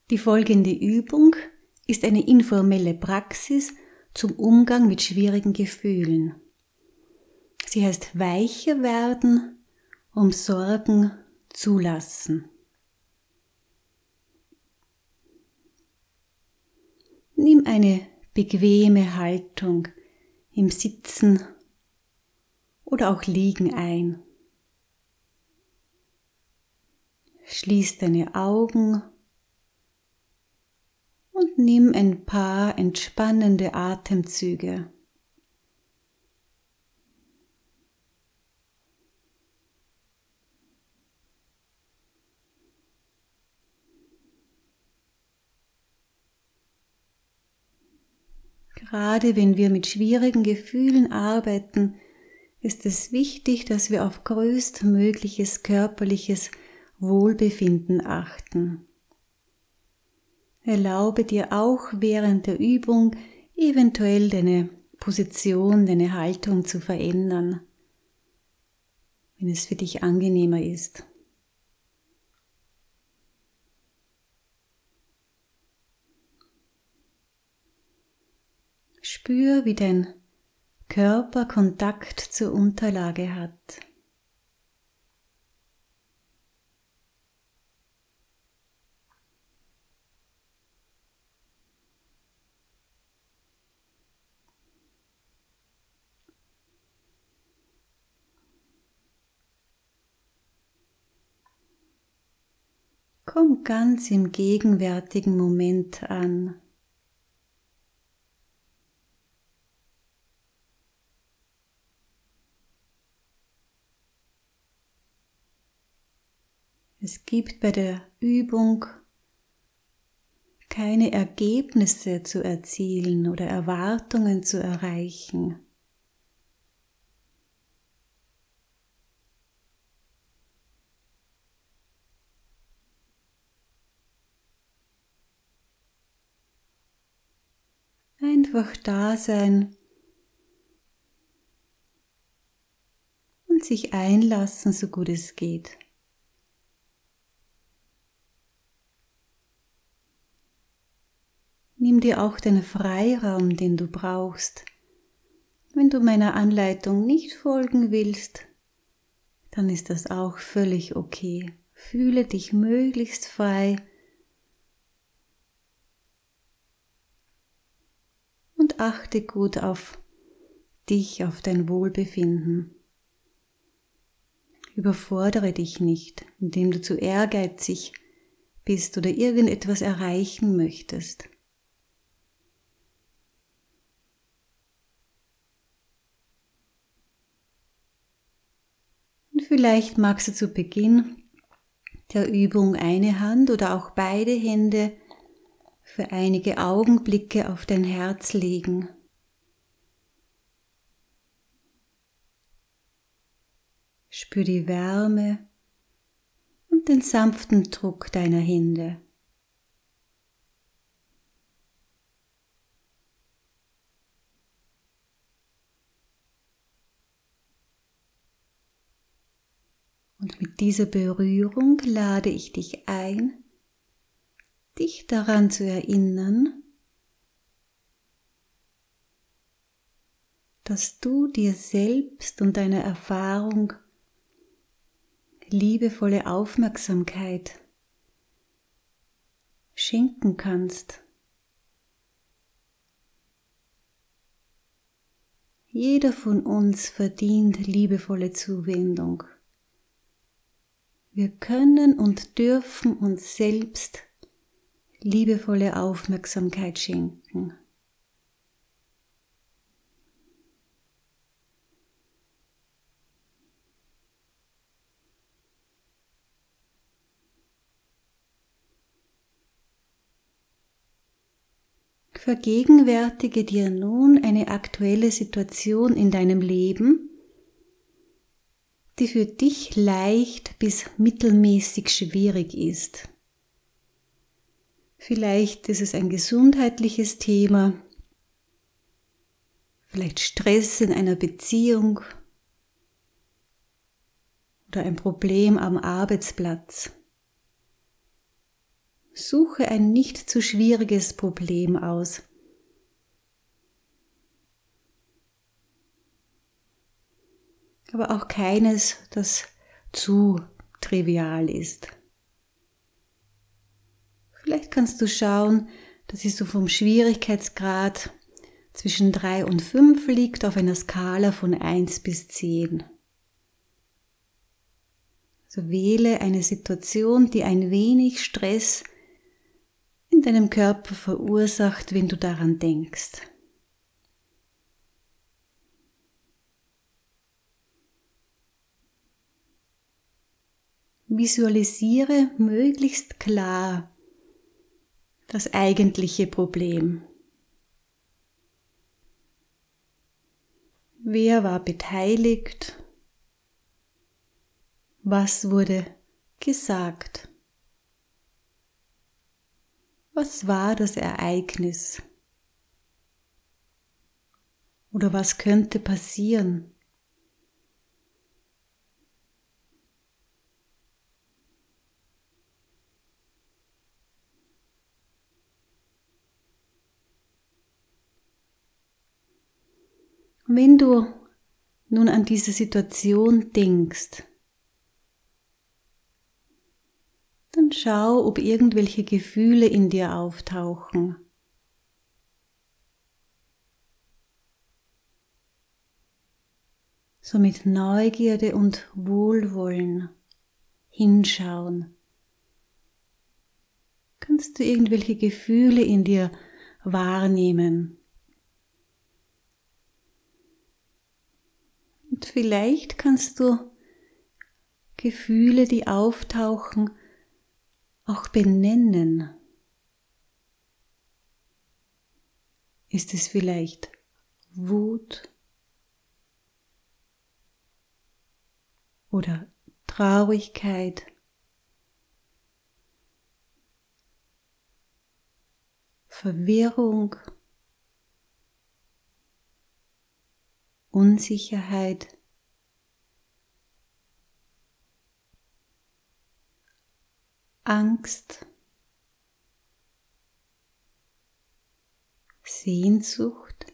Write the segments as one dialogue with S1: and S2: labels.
S1: Die folgende Übung ist eine informelle Praxis zum Umgang mit schwierigen Gefühlen. Sie heißt weicher werden, um Sorgen zulassen. Nimm eine bequeme Haltung im Sitzen oder auch Liegen ein. Schließ deine Augen und nimm ein paar entspannende Atemzüge. Gerade wenn wir mit schwierigen Gefühlen arbeiten, ist es wichtig, dass wir auf größtmögliches körperliches Wohlbefinden achten. Erlaube dir auch während der Übung eventuell deine Position, deine Haltung zu verändern, wenn es für dich angenehmer ist. Spür, wie dein Körper Kontakt zur Unterlage hat. Komm ganz im gegenwärtigen Moment an. Es gibt bei der Übung keine Ergebnisse zu erzielen oder Erwartungen zu erreichen. Einfach da sein und sich einlassen, so gut es geht. Nimm dir auch den Freiraum, den du brauchst. Wenn du meiner Anleitung nicht folgen willst, dann ist das auch völlig okay. Fühle dich möglichst frei und achte gut auf dich, auf dein Wohlbefinden. Überfordere dich nicht, indem du zu ehrgeizig bist oder irgendetwas erreichen möchtest. Und vielleicht magst du zu Beginn der Übung eine Hand oder auch beide Hände für einige Augenblicke auf dein Herz legen. Spür die Wärme und den sanften Druck deiner Hände. Und mit dieser Berührung lade ich dich ein, dich daran zu erinnern, dass du dir selbst und deiner Erfahrung liebevolle Aufmerksamkeit schenken kannst. Jeder von uns verdient liebevolle Zuwendung. Wir können und dürfen uns selbst liebevolle Aufmerksamkeit schenken. Vergegenwärtige dir nun eine aktuelle Situation in deinem Leben, die für dich leicht bis mittelmäßig schwierig ist. Vielleicht ist es ein gesundheitliches Thema, vielleicht Stress in einer Beziehung oder ein Problem am Arbeitsplatz. Suche ein nicht zu schwieriges Problem aus. Aber auch keines, das zu trivial ist. Vielleicht kannst du schauen, dass es so vom Schwierigkeitsgrad zwischen 3 und 5 liegt auf einer Skala von 1 bis 10. Also wähle eine Situation, die ein wenig Stress in deinem Körper verursacht, wenn du daran denkst. Visualisiere möglichst klar das eigentliche Problem. Wer war beteiligt? Was wurde gesagt? Was war das Ereignis? Oder was könnte passieren? Wenn du nun an diese Situation denkst, dann schau, ob irgendwelche Gefühle in dir auftauchen. So mit Neugierde und Wohlwollen hinschauen. Kannst du irgendwelche Gefühle in dir wahrnehmen? Und vielleicht kannst du Gefühle, die auftauchen, auch benennen. Ist es vielleicht Wut oder Traurigkeit, Verwirrung, Unsicherheit, Angst, Sehnsucht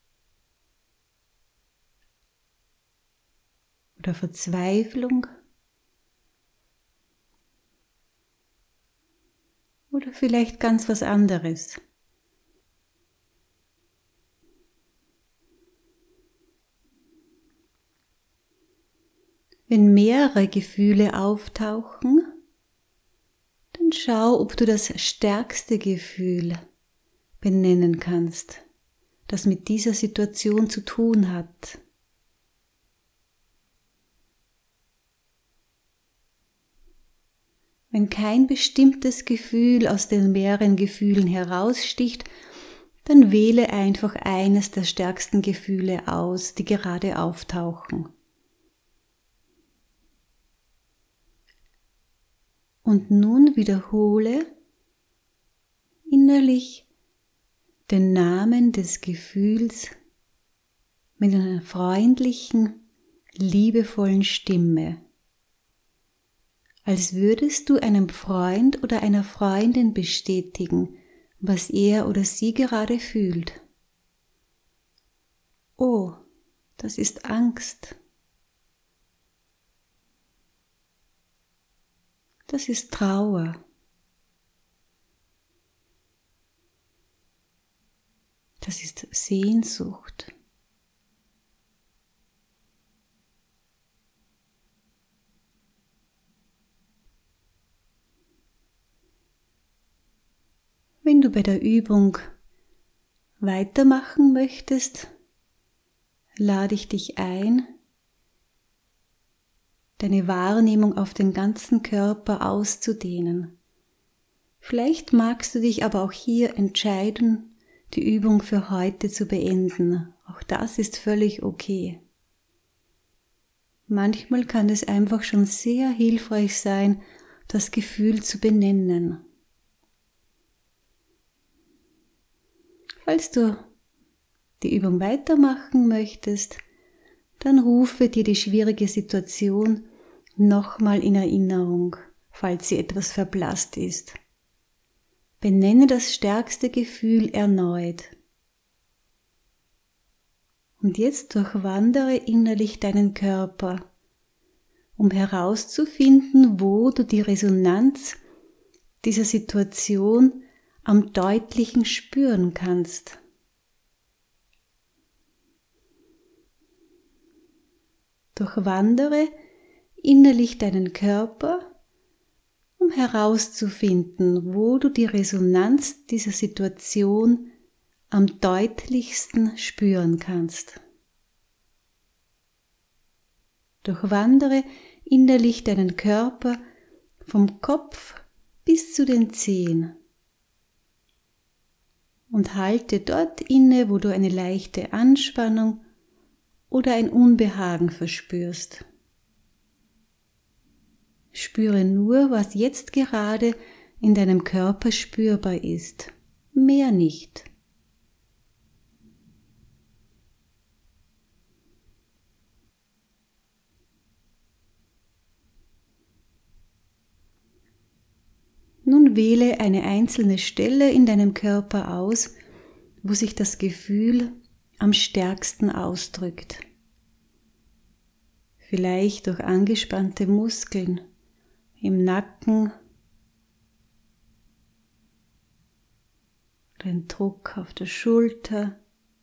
S1: oder Verzweiflung oder vielleicht ganz was anderes. Wenn mehrere Gefühle auftauchen, dann schau, ob du das stärkste Gefühl benennen kannst, das mit dieser Situation zu tun hat. Wenn kein bestimmtes Gefühl aus den mehreren Gefühlen heraussticht, dann wähle einfach eines der stärksten Gefühle aus, die gerade auftauchen. Und nun wiederhole innerlich den Namen des Gefühls mit einer freundlichen, liebevollen Stimme, als würdest du einem Freund oder einer Freundin bestätigen, was er oder sie gerade fühlt. Oh, das ist Angst. Das ist Trauer. Das ist Sehnsucht. Wenn du bei der Übung weitermachen möchtest, lade ich dich ein, deine Wahrnehmung auf den ganzen Körper auszudehnen. Vielleicht magst du dich aber auch hier entscheiden, die Übung für heute zu beenden. Auch das ist völlig okay. Manchmal kann es einfach schon sehr hilfreich sein, das Gefühl zu benennen. Falls du die Übung weitermachen möchtest, dann rufe dir die schwierige Situation nochmal in Erinnerung, falls sie etwas verblasst ist. Benenne das stärkste Gefühl erneut. Und jetzt durchwandere innerlich deinen Körper, um herauszufinden, wo du die Resonanz dieser Situation am deutlichen spüren kannst. Durchwandere innerlich deinen Körper, um herauszufinden, wo du die Resonanz dieser Situation am deutlichsten spüren kannst. Durchwandere innerlich deinen Körper vom Kopf bis zu den Zehen und halte dort inne, wo du eine leichte Anspannung oder ein Unbehagen verspürst. Spüre nur, was jetzt gerade in deinem Körper spürbar ist, mehr nicht. Nun wähle eine einzelne Stelle in deinem Körper aus, wo sich das Gefühl am stärksten ausdrückt. Vielleicht durch angespannte Muskeln im Nacken, den Druck auf der Schulter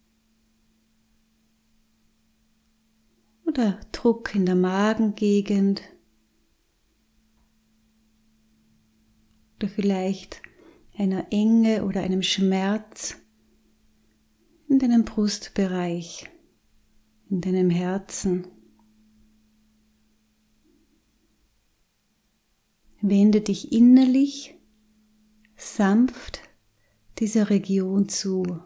S1: oder Druck in der Magengegend oder vielleicht einer Enge oder einem Schmerz in deinem Brustbereich, in deinem Herzen. Wende dich innerlich sanft dieser Region zu.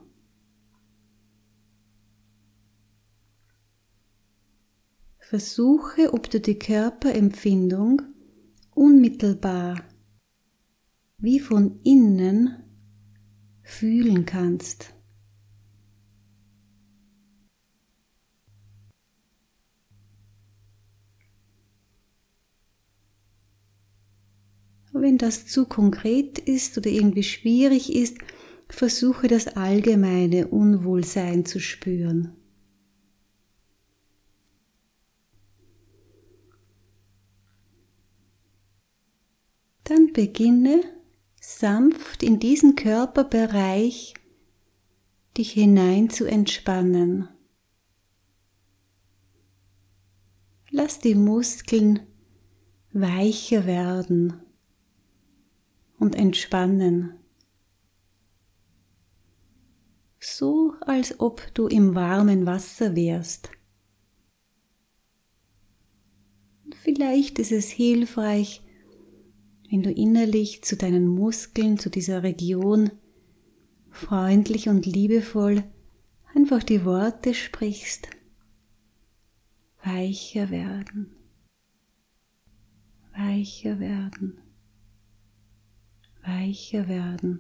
S1: Versuche, ob du die Körperempfindung unmittelbar wie von innen fühlen kannst. Wenn das zu konkret ist oder irgendwie schwierig ist, versuche das allgemeine Unwohlsein zu spüren. Dann beginne sanft in diesen Körperbereich dich hinein zu entspannen. Lass die Muskeln weicher werden und entspannen, so als ob du im warmen Wasser wärst. Vielleicht ist es hilfreich, wenn du innerlich zu deinen Muskeln, zu dieser Region freundlich und liebevoll einfach die Worte sprichst. Weicher werden, weicher werden, weicher werden.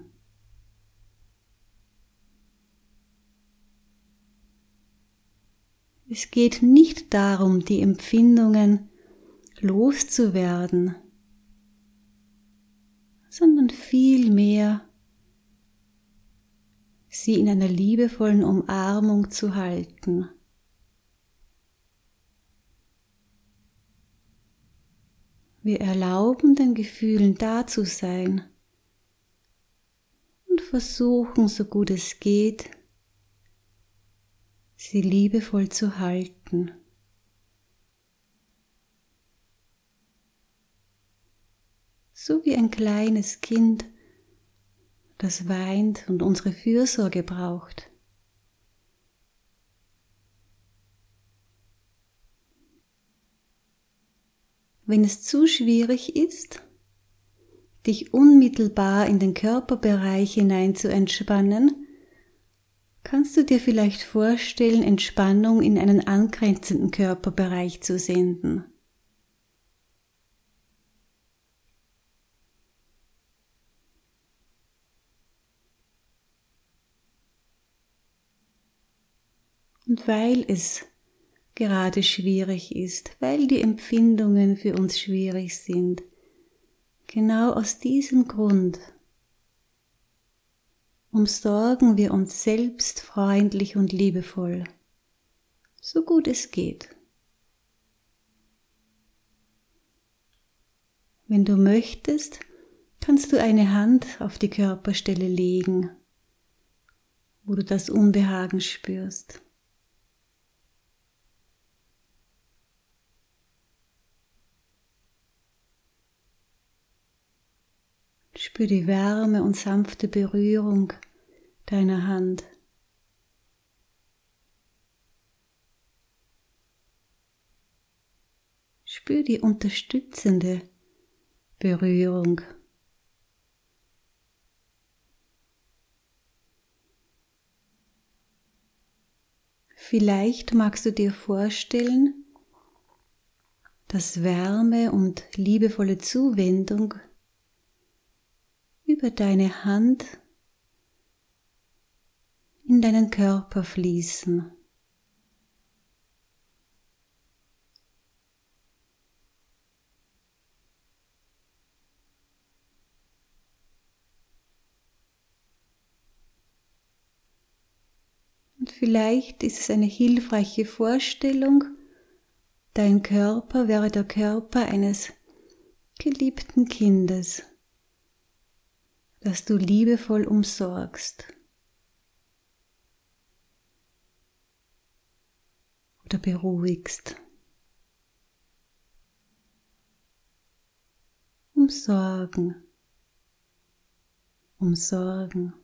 S1: Es geht nicht darum, die Empfindungen loszuwerden, sondern vielmehr sie in einer liebevollen Umarmung zu halten. Wir erlauben den Gefühlen da zu sein und versuchen, so gut es geht, sie liebevoll zu halten. So wie ein kleines Kind, das weint und unsere Fürsorge braucht. Wenn es zu schwierig ist, dich unmittelbar in den Körperbereich hinein zu entspannen, kannst du dir vielleicht vorstellen, Entspannung in einen angrenzenden Körperbereich zu senden. Und weil es gerade schwierig ist, weil die Empfindungen für uns schwierig sind, genau aus diesem Grund umsorgen wir uns selbst freundlich und liebevoll, so gut es geht. Wenn du möchtest, kannst du eine Hand auf die Körperstelle legen, wo du das Unbehagen spürst. Spür die Wärme und sanfte Berührung deiner Hand. Spür die unterstützende Berührung. Vielleicht magst du dir vorstellen, dass Wärme und liebevolle Zuwendung über deine Hand in deinen Körper fließen. Und vielleicht ist es eine hilfreiche Vorstellung, dein Körper wäre der Körper eines geliebten Kindes, das du liebevoll umsorgst oder beruhigst. Umsorgen, umsorgen.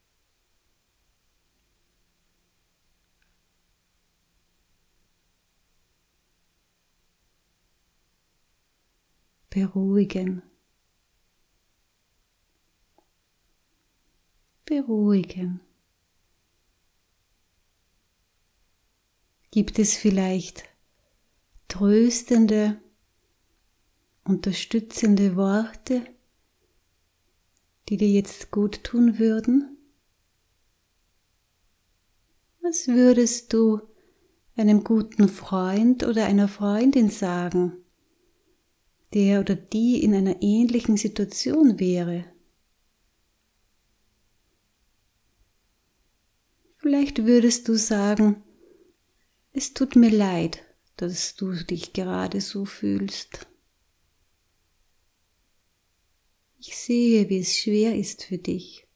S1: Beruhigen, beruhigen. Gibt es vielleicht tröstende, unterstützende Worte, die dir jetzt gut tun würden? Was würdest du einem guten Freund oder einer Freundin sagen, der oder die in einer ähnlichen Situation wäre? Vielleicht würdest du sagen, es tut mir leid, dass du dich gerade so fühlst. Ich sehe, wie es schwer ist für dich.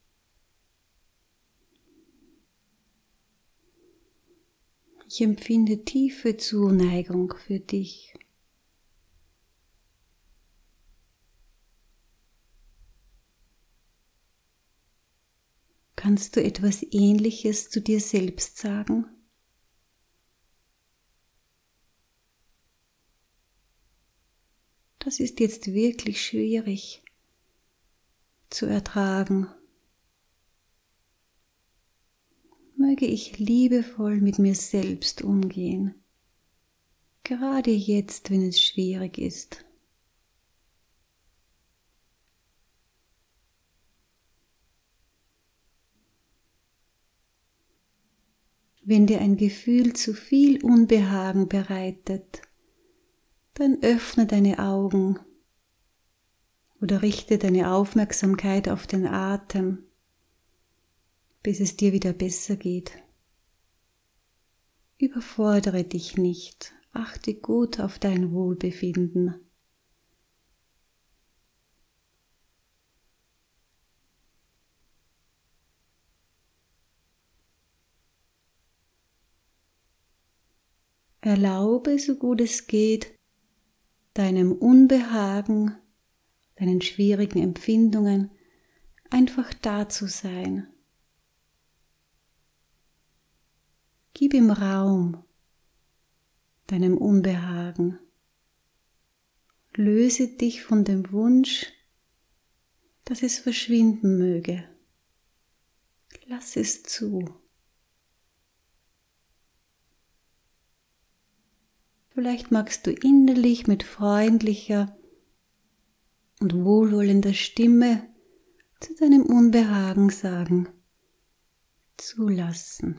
S1: Ich empfinde tiefe Zuneigung für dich. Kannst du etwas Ähnliches zu dir selbst sagen? Das ist jetzt wirklich schwierig zu ertragen. Möge ich liebevoll mit mir selbst umgehen, gerade jetzt, wenn es schwierig ist. Wenn dir ein Gefühl zu viel Unbehagen bereitet, dann öffne deine Augen oder richte deine Aufmerksamkeit auf den Atem, bis es dir wieder besser geht. Überfordere dich nicht, achte gut auf dein Wohlbefinden. Erlaube, so gut es geht, deinem Unbehagen, deinen schwierigen Empfindungen einfach da zu sein. Gib ihm Raum, deinem Unbehagen. Löse dich von dem Wunsch, dass es verschwinden möge. Lass es zu. Vielleicht magst du innerlich mit freundlicher und wohlwollender Stimme zu deinem Unbehagen sagen: Zulassen.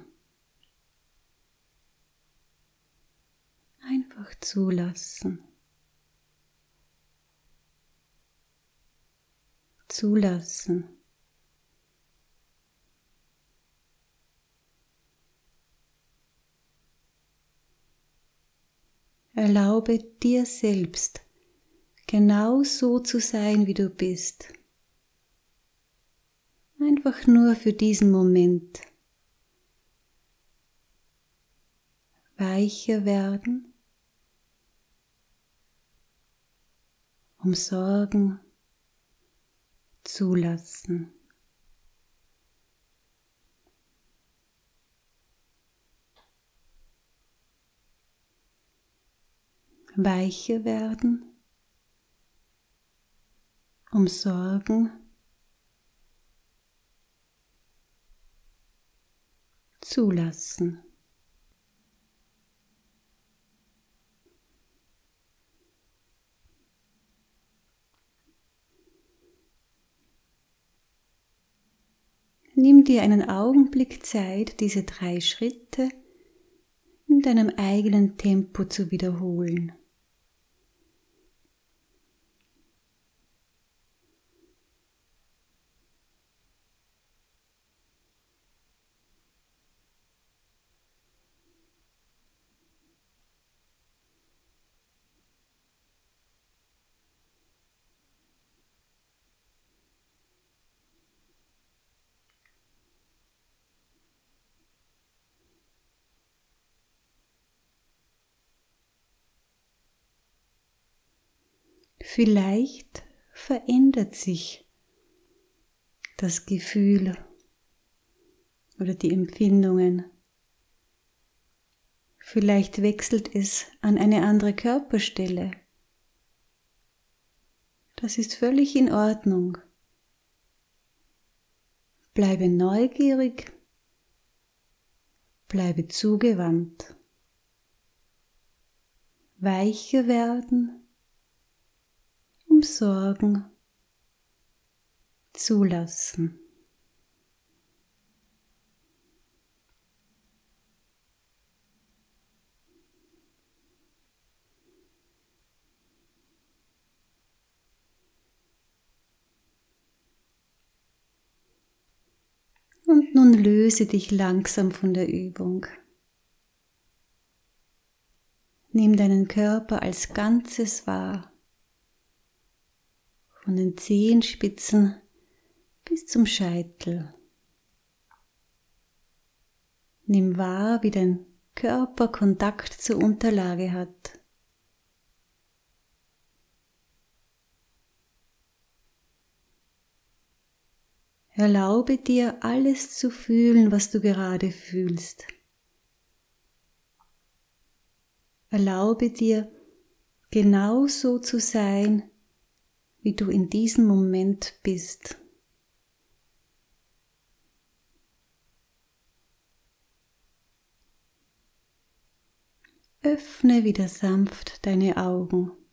S1: Einfach zulassen. Zulassen. Erlaube dir selbst, genau so zu sein, wie du bist. Einfach nur für diesen Moment. Weicher werden, um Sorgen zulassen. Weicher werden, um Sorgen zulassen. Nimm dir einen Augenblick Zeit, diese 3 Schritte in deinem eigenen Tempo zu wiederholen. Vielleicht verändert sich das Gefühl oder die Empfindungen. Vielleicht wechselt es an eine andere Körperstelle. Das ist völlig in Ordnung. Bleibe neugierig, bleibe zugewandt. Weicher werden, um Sorgen zulassen. Und nun löse dich langsam von der Übung. Nimm deinen Körper als Ganzes wahr, von den Zehenspitzen bis zum Scheitel. Nimm wahr, wie dein Körper Kontakt zur Unterlage hat. Erlaube dir, alles zu fühlen, was du gerade fühlst. Erlaube dir, genau so zu sein, wie du in diesem Moment bist. Öffne wieder sanft deine Augen.